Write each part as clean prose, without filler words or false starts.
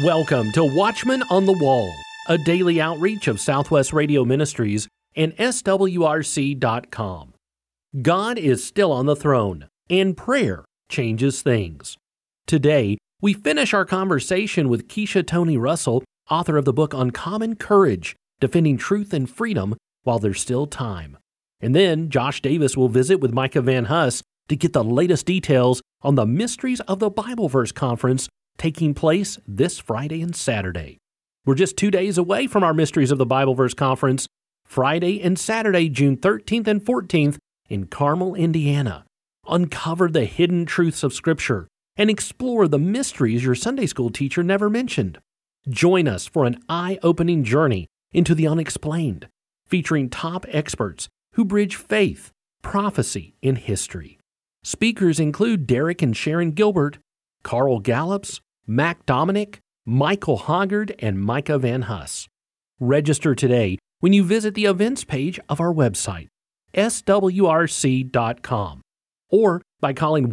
Welcome to Watchman on the Wall, a daily outreach of Southwest Radio Ministries and SWRC.com. God is still on the throne, and prayer changes things. Today, we finish our conversation with Keisha Tony Russell, author of the book Uncommon Courage, Defending Truth and Freedom While There's Still Time. And then Josh Davis will visit with Micah Van Huss to get the latest details on the Mysteries of the Bible Verse Conference taking place this Friday and Saturday. We're just 2 days away from our Mysteries of the Bible Verse Conference, Friday and Saturday, June 13th and 14th in Carmel, Indiana. Uncover the hidden truths of Scripture and explore the mysteries your Sunday school teacher never mentioned. Join us for an eye-opening journey into the unexplained, featuring top experts who bridge faith, prophecy, and history. Speakers include Derek and Sharon Gilbert, Carl Gallups, Mac Dominic, Michael Hoggard, and Micah Van Huss. Register today when you visit the events page of our website, swrc.com, or by calling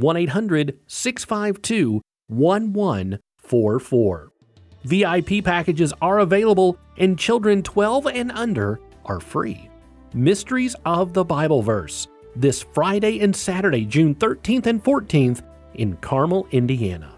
1-800-652-1144. VIP packages are available, and children 12 and under are free. Mysteries of the Bible Verse, this Friday and Saturday, June 13th and 14th in Carmel, Indiana.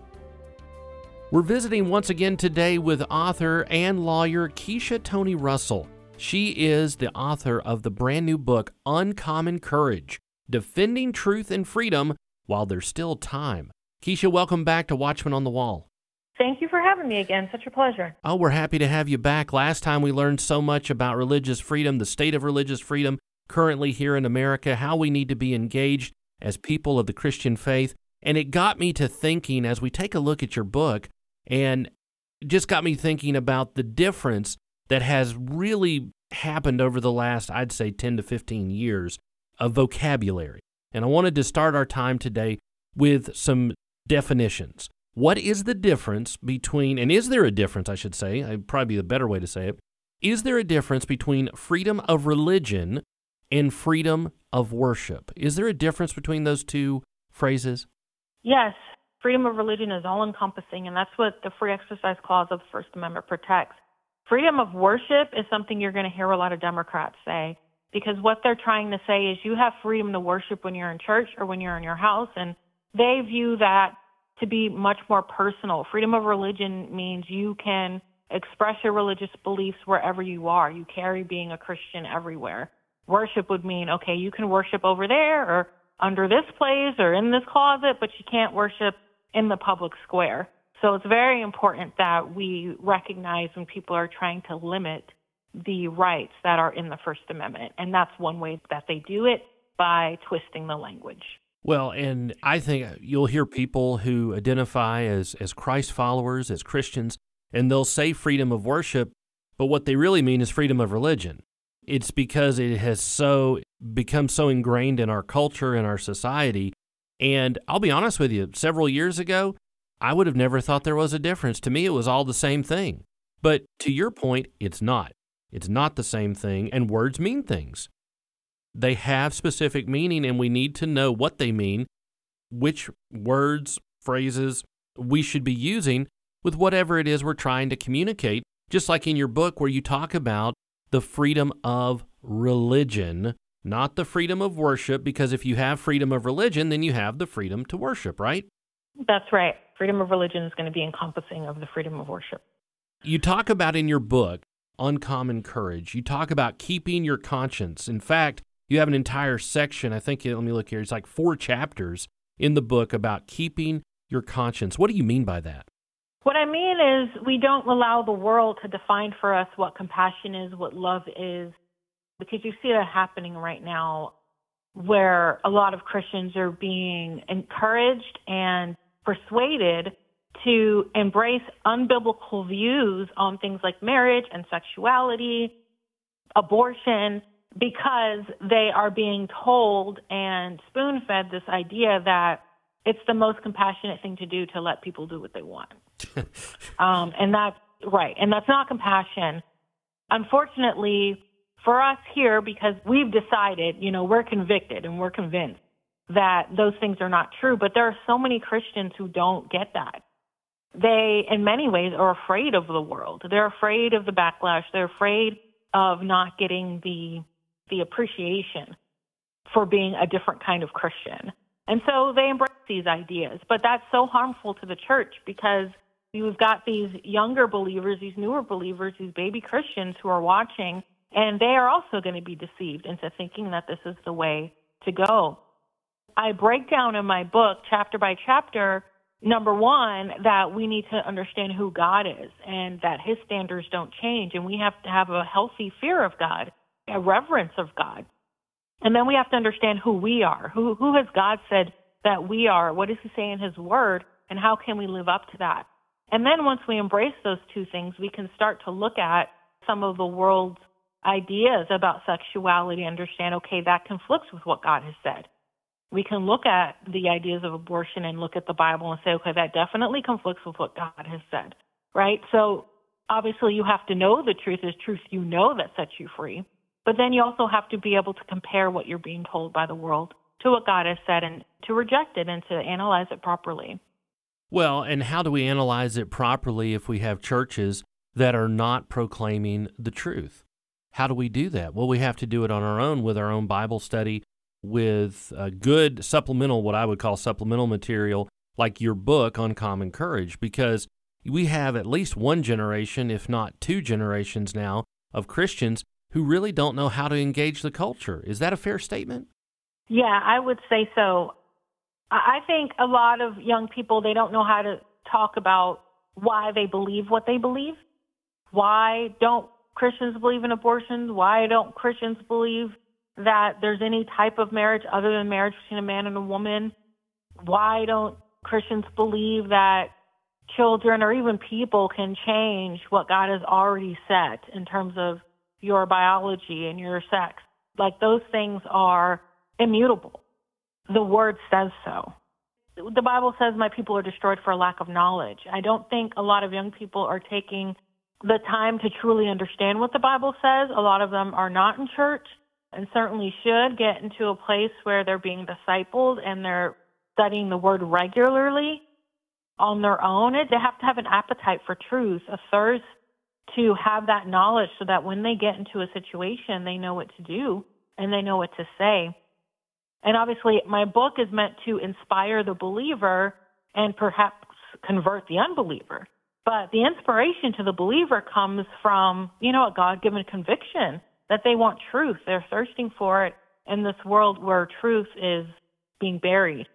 We're visiting once again today with author and lawyer Keisha Tony Russell. She is the author of the brand new book, Uncommon Courage, Defending Truth and Freedom While There's Still Time. Keisha, welcome back to Watchman on the Wall. Thank you for having me again. Such a pleasure. Oh, we're happy to have you back. Last time we learned so much about religious freedom, the state of religious freedom currently here in America, how we need to be engaged as people of the Christian faith. And it got me to thinking, as we take a look at your book, and just got me thinking about the difference that has really happened over the last, I'd say, 10 to 15 years of vocabulary. And I wanted to start our time today with some definitions. What is the difference between, and is there a difference, I should say, it'd probably be the better way to say it, is there a difference between freedom of religion and freedom of worship? Is there a difference between those two phrases? Yes. Freedom of religion is all-encompassing, and that's what the Free Exercise Clause of the First Amendment protects. Freedom of worship is something you're going to hear a lot of Democrats say, because what they're trying to say is you have freedom to worship when you're in church or when you're in your house, and they view that to be much more personal. Freedom of religion means you can express your religious beliefs wherever you are. You carry being a Christian everywhere. Worship would mean, okay, you can worship over there or under this place or in this closet, but you can't worship in the public square. So it's very important that we recognize when people are trying to limit the rights that are in the First Amendment. And that's one way that they do it, by twisting the language. Well, and I think you'll hear people who identify as Christ followers, as Christians, and they'll say freedom of worship, but what they really mean is freedom of religion. It's because it has become so ingrained in our culture and our society. And I'll be honest with you, several years ago, I would have never thought there was a difference. To me, it was all the same thing. But to your point, it's not. It's not the same thing, and words mean things. They have specific meaning, and we need to know what they mean, which words, phrases we should be using with whatever it is we're trying to communicate, just like in your book where you talk about the freedom of religion, not the freedom of worship, because if you have freedom of religion, then you have the freedom to worship, right? That's right. Freedom of religion is going to be encompassing of the freedom of worship. You talk about in your book, Uncommon Courage, you talk about keeping your conscience. In fact, you have an entire section, I think, let me look here, it's like 4 chapters in the book about keeping your conscience. What do you mean by that? What I mean is we don't allow the world to define for us what compassion is, what love is, because you see that happening right now where a lot of Christians are being encouraged and persuaded to embrace unbiblical views on things like marriage and sexuality, abortion, because they are being told and spoon-fed this idea that it's the most compassionate thing to do to let people do what they want. And that's right. And that's not compassion. Unfortunately, for us here, because we've decided, we're convicted and we're convinced that those things are not true. But there are so many Christians who don't get that. they, in many ways, are afraid of the world. They're afraid of the backlash. They're afraid of not getting the appreciation for being a different kind of Christian. And so they embrace these ideas. But that's so harmful to the church because you've got these younger believers, these newer believers, these baby Christians who are watching, and they are also going to be deceived into thinking that this is the way to go. I break down in my book, chapter by chapter, number one, that we need to understand who God is and that his standards don't change. And we have to have a healthy fear of God, a reverence of God. And then we have to understand who we are. Who has God said that we are? What does he say in his word? And how can we live up to that? And then once we embrace those two things, we can start to look at some of the world's ideas about sexuality, understand, okay, that conflicts with what God has said. We can look at the ideas of abortion and look at the Bible and say, okay, that definitely conflicts with what God has said, right? So obviously you have to know the truth is truth you know that sets you free. But then you also have to be able to compare what you're being told by the world to what God has said and to reject it and to analyze it properly. Well, and how do we analyze it properly if we have churches that are not proclaiming the truth? How do we do that? Well, we have to do it on our own with our own Bible study, with good supplemental, what I would call supplemental material, like your book on Common Courage, because we have at least one generation, if not two generations now, of Christians who really don't know how to engage the culture. Is that a fair statement? Yeah, I would say so. I think a lot of young people, they don't know how to talk about why they believe what they believe. Why don't Christians believe in abortions? Why don't Christians believe that there's any type of marriage other than marriage between a man and a woman? Why don't Christians believe that children or even people can change what God has already said in terms of your biology and your sex? Like, those things are immutable. The word says so. The Bible says my people are destroyed for a lack of knowledge. I don't think a lot of young people are taking the time to truly understand what the Bible says. A lot of them are not in church and certainly should get into a place where they're being discipled and they're studying the word regularly on their own. They have to have an appetite for truth, a thirst to have that knowledge so that when they get into a situation, they know what to do and they know what to say. And obviously, my book is meant to inspire the believer and perhaps convert the unbeliever. But the inspiration to the believer comes from, a God-given conviction that they want truth. They're thirsting for it in this world where truth is being buried.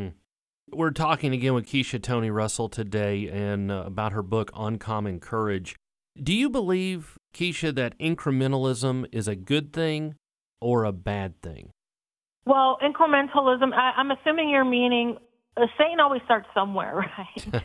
We're talking again with Keisha Tony Russell today and about her book On Common Courage. Do you believe, Keisha, that incrementalism is a good thing or a bad thing? Well, incrementalism, I'm assuming you're meaning Satan always starts somewhere, right?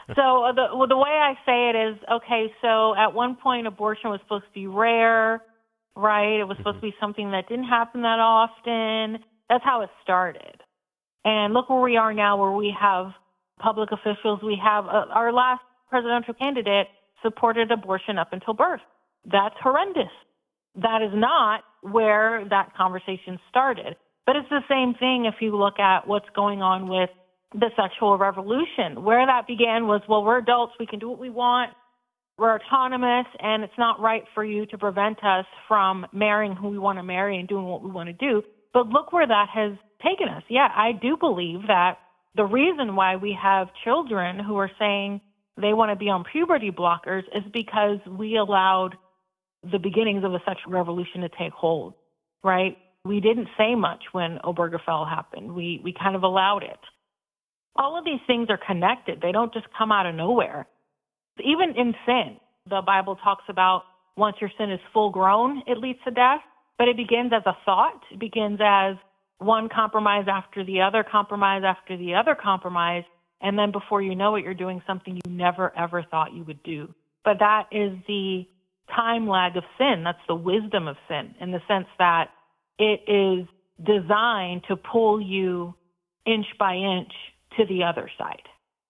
So the way I say it is, okay, so at one point abortion was supposed to be rare, right? It was supposed to be something that didn't happen that often. That's how it started. And look where we are now, where we have public officials. We have our last presidential candidate supported abortion up until birth. That's horrendous. That is not where that conversation started. But it's the same thing if you look at what's going on with the sexual revolution. Where that began was, well, we're adults, we can do what we want, we're autonomous, and it's not right for you to prevent us from marrying who we want to marry and doing what we want to do. But look where that has taken us. Yeah, I do believe that the reason why we have children who are saying they want to be on puberty blockers is because we allowed the beginnings of a sexual revolution to take hold, right? We didn't say much when Obergefell happened. We kind of allowed it. All of these things are connected. They don't just come out of nowhere. Even in sin, the Bible talks about once your sin is full grown, it leads to death. But it begins as a thought. It begins as one compromise after the other compromise after the other compromise. And then before you know it, you're doing something you never, ever thought you would do. But that is the time lag of sin. That's the wisdom of sin in the sense that it is designed to pull you inch by inch to the other side.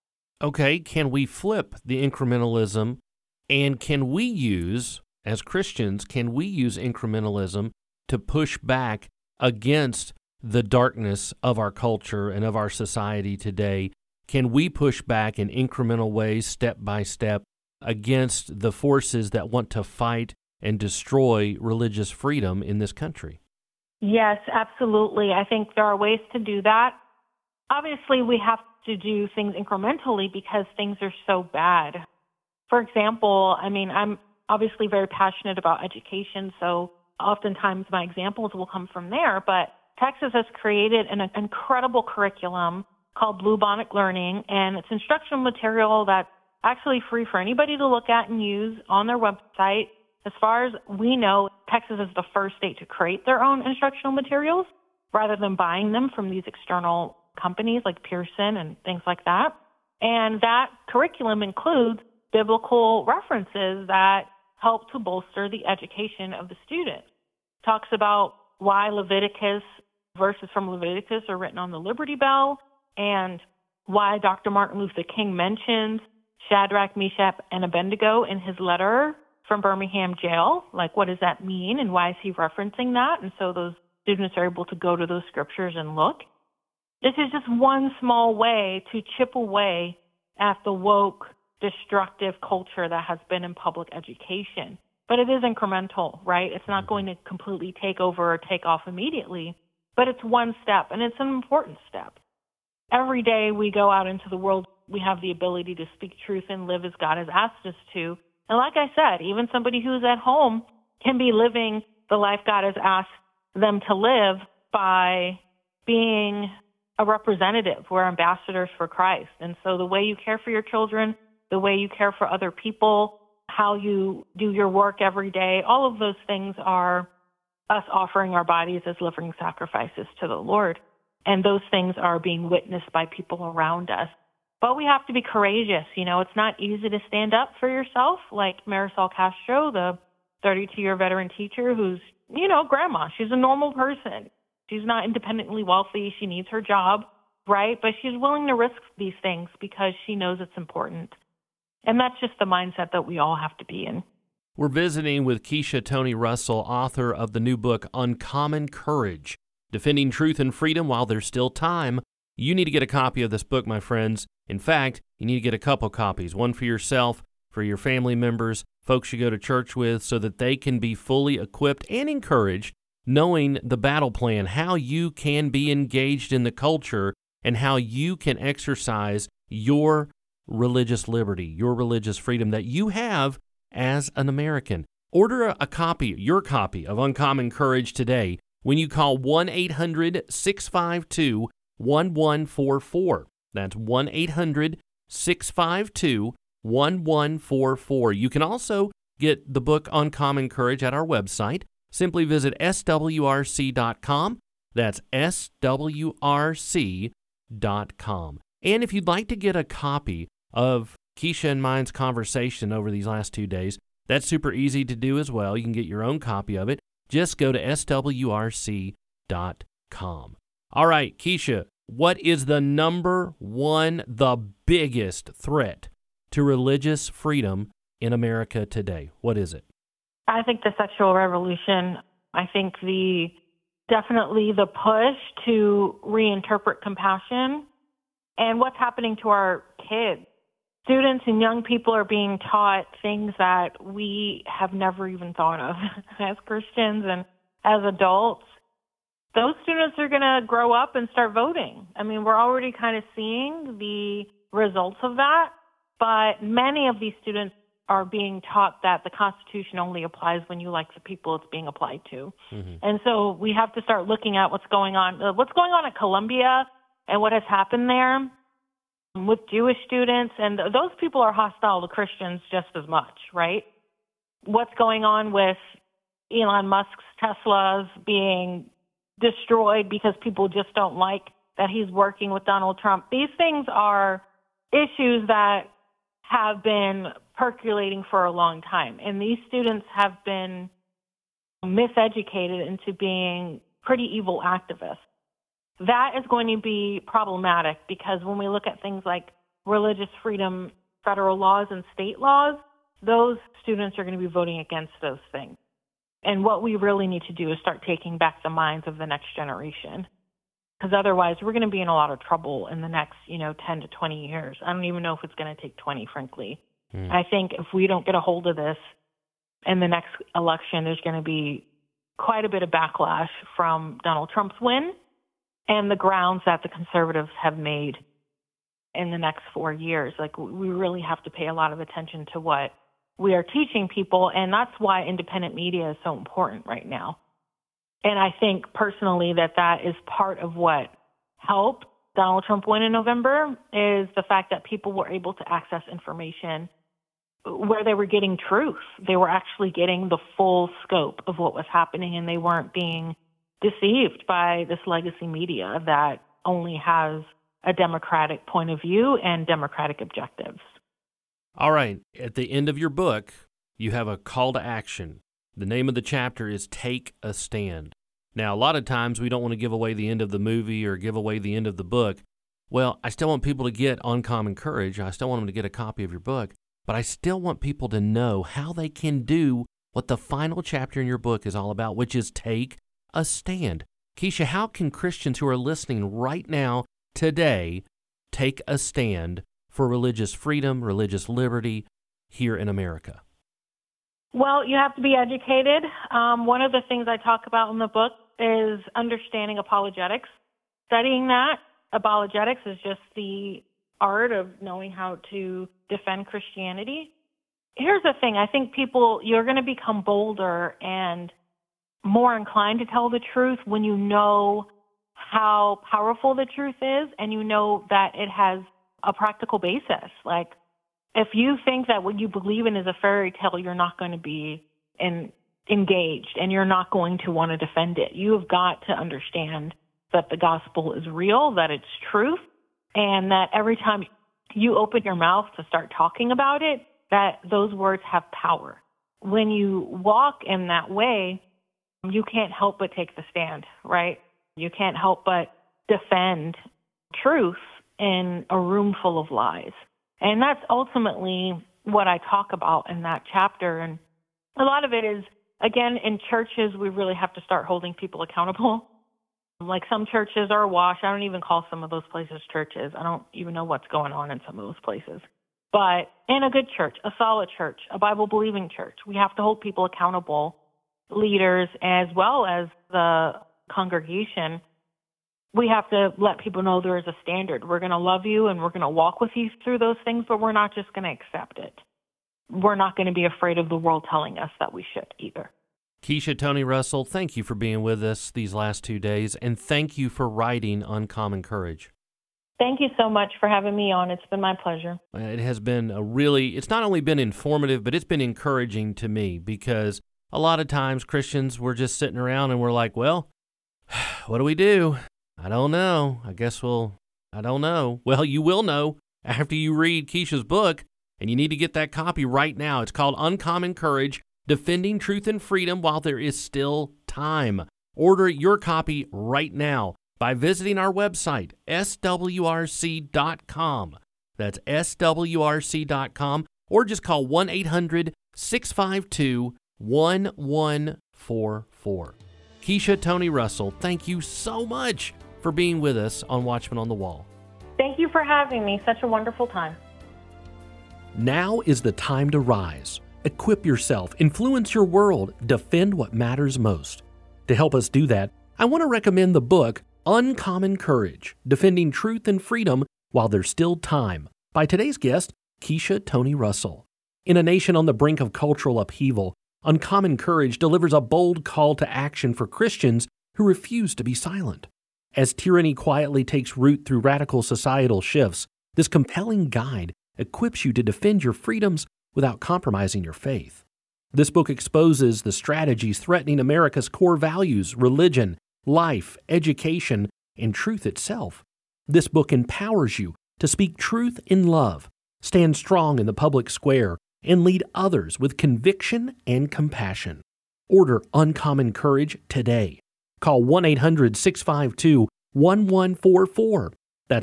Okay, can we flip the incrementalism, and can we use, as Christians, can we use incrementalism to push back against the darkness of our culture and of our society today? can we push back in incremental ways, step by step, against the forces that want to fight and destroy religious freedom in this country? Yes, absolutely. I think there are ways to do that. Obviously, we have to do things incrementally because things are so bad. For example, I'm obviously very passionate about education, so oftentimes my examples will come from there. But Texas has created an incredible curriculum called Bluebonnet Learning, and it's instructional material that's actually free for anybody to look at and use on their website. As far as we know, Texas is the first state to create their own instructional materials rather than buying them from these external companies like Pearson and things like that. And that curriculum includes biblical references that help to bolster the education of the student. Talks about why Leviticus, verses from Leviticus are written on the Liberty Bell, and why Dr. Martin Luther King mentions Shadrach, Meshach, and Abednego in his letter from Birmingham jail. Like, what does that mean, and why is he referencing that? And so those students are able to go to those scriptures and look. This is just one small way to chip away at the woke, destructive culture that has been in public education. But it is incremental, right? It's not going to completely take over or take off immediately, but it's one step, and it's an important step. Every day we go out into the world, we have the ability to speak truth and live as God has asked us to. And like I said, even somebody who's at home can be living the life God has asked them to live by being a representative. We're ambassadors for Christ. And so the way you care for your children, the way you care for other people, how you do your work every day, all of those things are us offering our bodies as living sacrifices to the Lord. And those things are being witnessed by people around us. But we have to be courageous. It's not easy to stand up for yourself, like Marisol Castro, the 32-year veteran teacher who's, grandma. She's a normal person. She's not independently wealthy. She needs her job, right? But she's willing to risk these things because she knows it's important. And that's just the mindset that we all have to be in. We're visiting with Keisha Toni Russell, author of the new book, Uncommon Courage, Defending Truth and Freedom While There's Still Time. You need to get a copy of this book, my friends. In fact, you need to get a couple copies, one for yourself, for your family members, folks you go to church with, so that they can be fully equipped and encouraged, knowing the battle plan, how you can be engaged in the culture, and how you can exercise your religious liberty, your religious freedom that you have as an American. Order a copy, your copy of Uncommon Courage today when you call 1-800-652-1144. That's 1-800-652-1144. You can also get the book Uncommon Courage at our website. Simply visit swrc.com. That's swrc.com. And if you'd like to get a copy of Keisha and mine's conversation over these last 2 days, that's super easy to do as well. You can get your own copy of it. Just go to swrc.com. All right, Keisha, what is the number one, the biggest threat to religious freedom in America today? What is it? I think the sexual revolution. I think definitely the push to reinterpret compassion and what's happening to our kids. Students and young people are being taught things that we have never even thought of as Christians and as adults. Those students are going to grow up and start voting. We're already kind of seeing the results of that, but many of these students are being taught that the Constitution only applies when you like the people it's being applied to. Mm-hmm. And so we have to start looking at what's going on at Columbia and what has happened there with Jewish students. And those people are hostile to Christians just as much, right? What's going on with Elon Musk's Teslas being destroyed because people just don't like that he's working with Donald Trump. These things are issues that have been percolating for a long time. And these students have been miseducated into being pretty evil activists. That is going to be problematic because when we look at things like religious freedom, federal laws, and state laws, those students are going to be voting against those things. And what we really need to do is start taking back the minds of the next generation. because otherwise we're going to be in a lot of trouble in the next, 10 to 20 years. I don't even know if it's going to take 20, frankly. I think if we don't get a hold of this in the next election, there's going to be quite a bit of backlash from Donald Trump's win and the grounds that the conservatives have made in the next 4 years. Like, we really have to pay a lot of attention to what we are teaching people, and that's why independent media is so important right now. And I think personally that is part of what helped Donald Trump win in November, is the fact that people were able to access information where they were getting truth. They were actually getting the full scope of what was happening, and they weren't being deceived by this legacy media that only has a Democratic point of view and Democratic objectives. All right. At the end of your book, you have a call to action. The name of the chapter is Take a Stand. Now, a lot of times we don't want to give away the end of the movie or give away the end of the book. Well, I still want people to get Uncommon Courage. I still want them to get a copy of your book, but I still want people to know how they can do what the final chapter in your book is all about, which is take a stand. Keisha, how can Christians who are listening right now, today, take a stand for religious freedom, religious liberty here in America? Well, you have to be educated. One of the things I talk about in the book is understanding apologetics. Studying that, apologetics is just the art of knowing how to defend Christianity. Here's the thing. I think you're going to become bolder and more inclined to tell the truth when you know how powerful the truth is and you know that it has a practical basis. Like, if you think that what you believe in is a fairy tale, you're not going to be engaged and you're not going to want to defend it. You have got to understand that the gospel is real, that it's truth, and that every time you open your mouth to start talking about it, that those words have power. When you walk in that way, you can't help but take the stand, right? You can't help but defend truth in a room full of lies. And that's ultimately what I talk about in that chapter. And a lot of it is, again, in churches, we really have to start holding people accountable. Like, some churches are awash. I don't even call some of those places churches. I don't even know what's going on in some of those places. But in a good church, a solid church, a Bible-believing church, we have to hold people accountable, leaders as well as the congregation. We have to let people know there is a standard. We're going to love you and we're going to walk with you through those things, but we're not just going to accept it. We're not going to be afraid of the world telling us that we should either. Keisha Toni Russell, thank you for being with us these last 2 days, and thank you for writing Uncommon Courage. Thank you so much for having me on. It's been my pleasure. It has been it's not only been informative, but it's been encouraging to me, because a lot of times Christians, we're just sitting around and we're like, well, what do we do? I don't know. I don't know. Well, you will know after you read Keisha's book, and you need to get that copy right now. It's called Uncommon Courage, Defending Truth and Freedom While There Is Still Time. Order your copy right now by visiting our website, swrc.com. That's swrc.com, or just call 1-800-652-1144. Keisha Toni Russell, thank you so much for being with us on Watchmen on the Wall. Thank you for having me. Such a wonderful time. Now is the time to rise. Equip yourself, influence your world, defend what matters most. To help us do that, I want to recommend the book Uncommon Courage, Defending Truth and Freedom While There's Still Time, by today's guest, Keisha Toni Russell. In a nation on the brink of cultural upheaval, Uncommon Courage delivers a bold call to action for Christians who refuse to be silent. As tyranny quietly takes root through radical societal shifts, this compelling guide equips you to defend your freedoms without compromising your faith. This book exposes the strategies threatening America's core values, religion, life, education, and truth itself. This book empowers you to speak truth in love, stand strong in the public square, and lead others with conviction and compassion. Order Uncommon Courage today. Call 1-800-652-1144. That's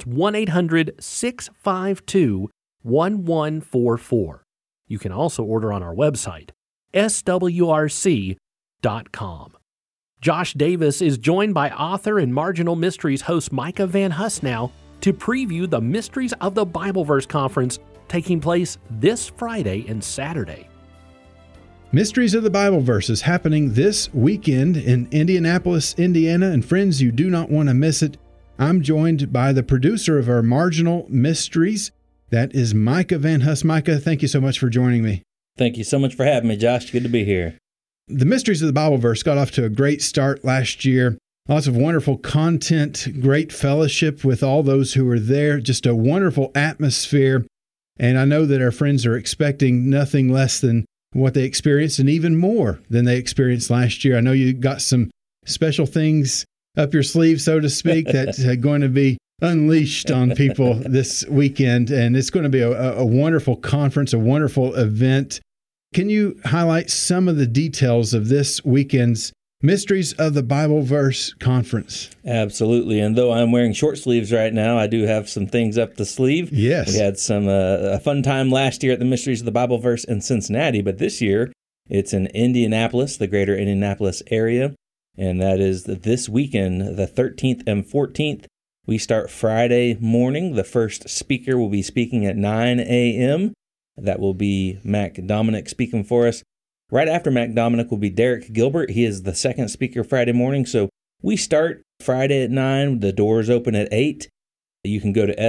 1-800-652-1144. You can also order on our website, swrc.com. Josh Davis is joined by author and Marginal Mysteries host Micah Van Husnow to preview the Mysteries of the Bibleverse Conference taking place this Friday and Saturday. Mysteries of the Bibleverse is happening this weekend in Indianapolis, Indiana, and friends, you do not want to miss it. I'm joined by the producer of our Marginal Mysteries. That is Micah Van Hus. Micah, thank you so much for joining me. Thank you so much for having me, Josh. Good to be here. The Mysteries of the Bibleverse got off to a great start last year. Lots of wonderful content, great fellowship with all those who were there, just a wonderful atmosphere. And I know that our friends are expecting nothing less than what they experienced and even more than they experienced last year. I know you got some special things up your sleeve, so to speak, that's going to be unleashed on people this weekend. And it's going to be a wonderful conference, a wonderful event. Can you highlight some of the details of this weekend's Mysteries of the Bibleverse Conference? Absolutely. And though I'm wearing short sleeves right now, I do have some things up the sleeve. Yes. We had some a fun time last year at the Mysteries of the Bibleverse in Cincinnati, but this year it's in Indianapolis, the greater Indianapolis area. And that is this weekend, the 13th and 14th. We start Friday morning. The first speaker will be speaking at 9 a.m. That will be Mac Dominic speaking for us. Right after Mac Dominic will be Derek Gilbert. He is the second speaker Friday morning. So we start Friday at 9. The doors open at 8. You can go to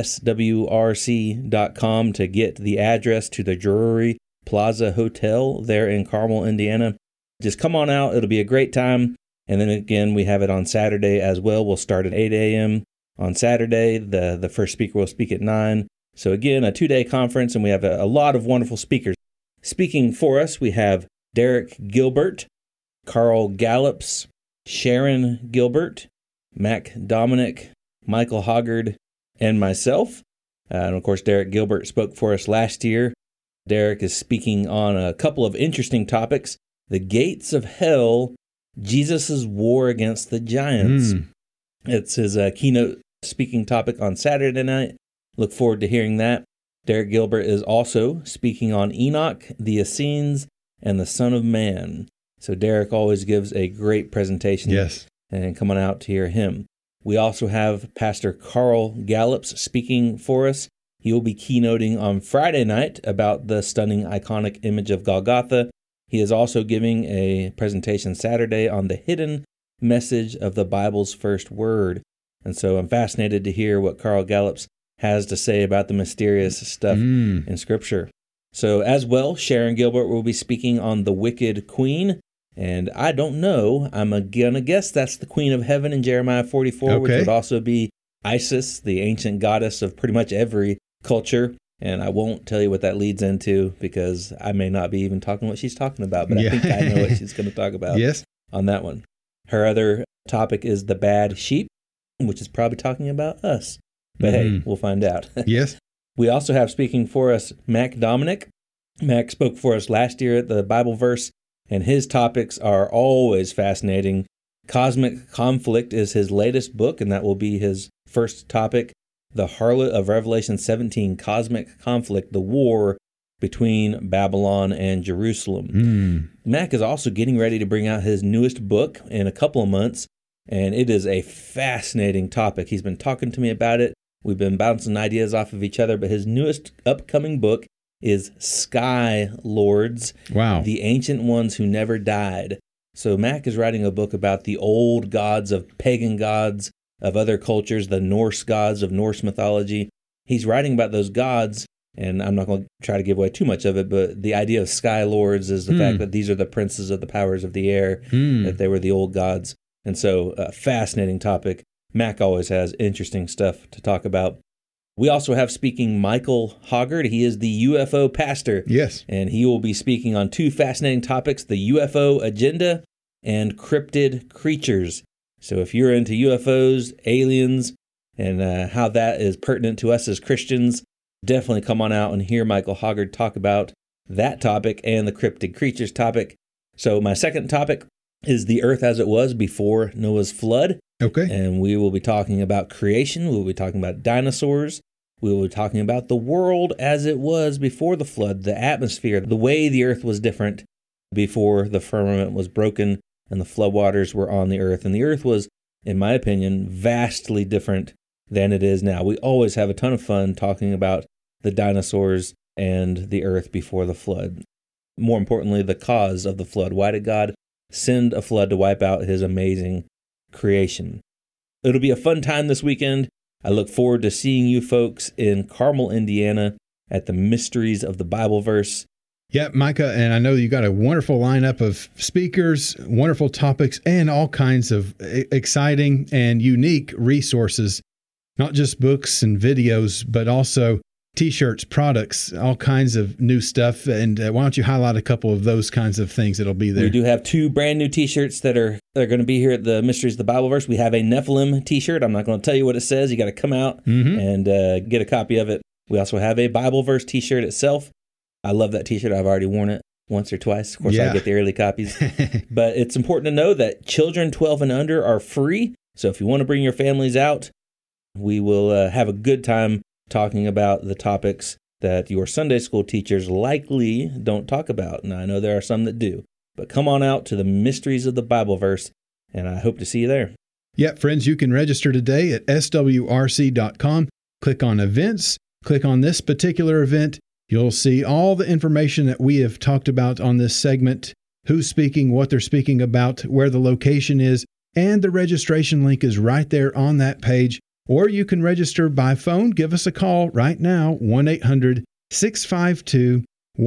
swrc.com to get the address to the Drury Plaza Hotel there in Carmel, Indiana. Just come on out. It'll be a great time. And then again, we have it on Saturday as well. We'll start at 8 a.m. on Saturday. The first speaker will speak at 9. So again, a 2-day conference, and we have a lot of wonderful speakers. Speaking for us, we have Derek Gilbert, Carl Gallups, Sharon Gilbert, Mac Dominic, Michael Hoggard, and myself. And of course, Derek Gilbert spoke for us last year. Derek is speaking on a couple of interesting topics. The Gates of Hell, Jesus' War Against the Giants. It's his keynote speaking topic on Saturday night. Look forward to hearing that. Derek Gilbert is also speaking on Enoch, the Essenes, and the Son of Man. So Derek always gives a great presentation. Yes. And come on out to hear him. We also have Pastor Carl Gallups speaking for us. He will be keynoting on Friday night about the stunning iconic image of Golgotha. He is also giving a presentation Saturday on the hidden message of the Bible's first word. And so I'm fascinated to hear what Carl Gallups has to say about the mysterious stuff in Scripture. So as well, Sharon Gilbert will be speaking on the wicked queen. And I don't know, I'm going to guess that's the queen of heaven in Jeremiah 44, which would also be Isis, the ancient goddess of pretty much every culture. And I won't tell you what that leads into because I may not be even talking what she's talking about, but I think I know what she's going to talk about on that one. Her other topic is the bad sheep, which is probably talking about us. But hey, we'll find out. Yes. We also have speaking for us Mac Dominic. Mac spoke for us last year at the Bibleverse, and his topics are always fascinating. Cosmic Conflict is his latest book, and that will be his first topic. The Harlot of Revelation 17, Cosmic Conflict, the war between Babylon and Jerusalem. Mac is also getting ready to bring out his newest book in a couple of months, and it is a fascinating topic. He's been talking to me about it. We've been bouncing ideas off of each other, but his newest upcoming book is Sky Lords, the Ancient Ones Who Never Died. So Mac is writing a book about the old gods of pagan gods of other cultures, the Norse gods of Norse mythology. He's writing about those gods, and I'm not going to try to give away too much of it, but the idea of Sky Lords is the fact that these are the princes of the powers of the air, that they were the old gods. And so a fascinating topic. Mac always has interesting stuff to talk about. We also have speaking Michael Hoggard. He is the UFO pastor. Yes. And he will be speaking on two fascinating topics, the UFO agenda and cryptid creatures. So if you're into UFOs, aliens, and how that is pertinent to us as Christians, definitely come on out and hear Michael Hoggard talk about that topic and the cryptid creatures topic. So my second topic is the earth as it was before Noah's flood. Okay. And we will be talking about creation. We'll be talking about dinosaurs. We will be talking about the world as it was before the flood, the atmosphere, the way the earth was different before the firmament was broken and the floodwaters were on the earth. And the earth was, in my opinion, vastly different than it is now. We always have a ton of fun talking about the dinosaurs and the earth before the flood. More importantly, the cause of the flood. Why did God send a flood to wipe out his amazing creation? It'll be a fun time this weekend. I look forward to seeing you folks in Carmel, Indiana at the Mysteries of the Bible Verse. Yeah, Micah, and I know you got a wonderful lineup of speakers, wonderful topics, and all kinds of exciting and unique resources, not just books and videos, but also T-shirts, products, all kinds of new stuff. And why don't you highlight a couple of those kinds of things that'll be there? We do have 2 brand new T-shirts that are going to be here at the Mysteries of the Bible Verse. We have a Nephilim T-shirt. I'm not going to tell you what it says. You got to come out and get a copy of it. We also have a Bible Verse T-shirt itself. I love that T-shirt. I've already worn it once or twice. Of course, I get the early copies. But it's important to know that children 12 and under are free. So if you want to bring your families out, we will have a good time talking about the topics that your Sunday school teachers likely don't talk about. And I know there are some that do. But come on out to the Mysteries of the Bible Verse, and I hope to see you there. Yep, friends, you can register today at swrc.com. Click on events, click on this particular event. You'll see all the information that we have talked about on this segment, who's speaking, what they're speaking about, where the location is, and the registration link is right there on that page. Or you can register by phone. Give us a call right now, 1-800-652-1144,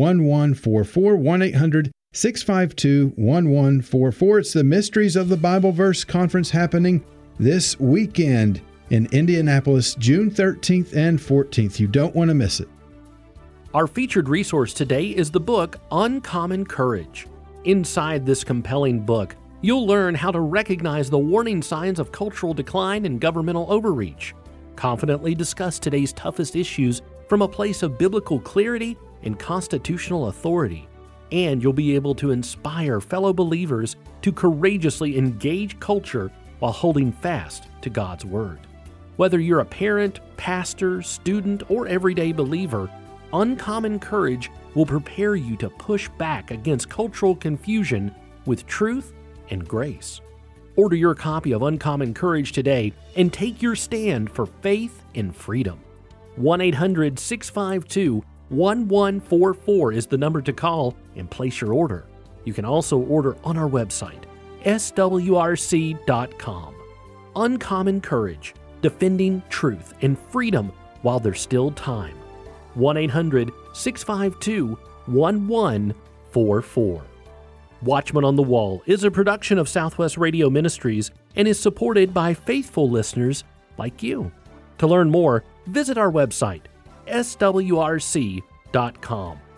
1-800-652-1144. It's the Mysteries of the Bible Verse Conference happening this weekend in Indianapolis, June 13th and 14th. You don't want to miss it. Our featured resource today is the book Uncommon Courage. Inside this compelling book, you'll learn how to recognize the warning signs of cultural decline and governmental overreach, confidently discuss today's toughest issues from a place of biblical clarity and constitutional authority, and you'll be able to inspire fellow believers to courageously engage culture while holding fast to God's Word. Whether you're a parent, pastor, student, or everyday believer, Uncommon Courage will prepare you to push back against cultural confusion with truth and grace. Order your copy of Uncommon Courage today and take your stand for faith and freedom. 1-800-652-1144 is the number to call and place your order. You can also order on our website, swrc.com. Uncommon Courage, defending truth and freedom while there's still time. 1-800-652-1144. Watchman on the Wall is a production of Southwest Radio Ministries and is supported by faithful listeners like you. To learn more, visit our website, swrc.com.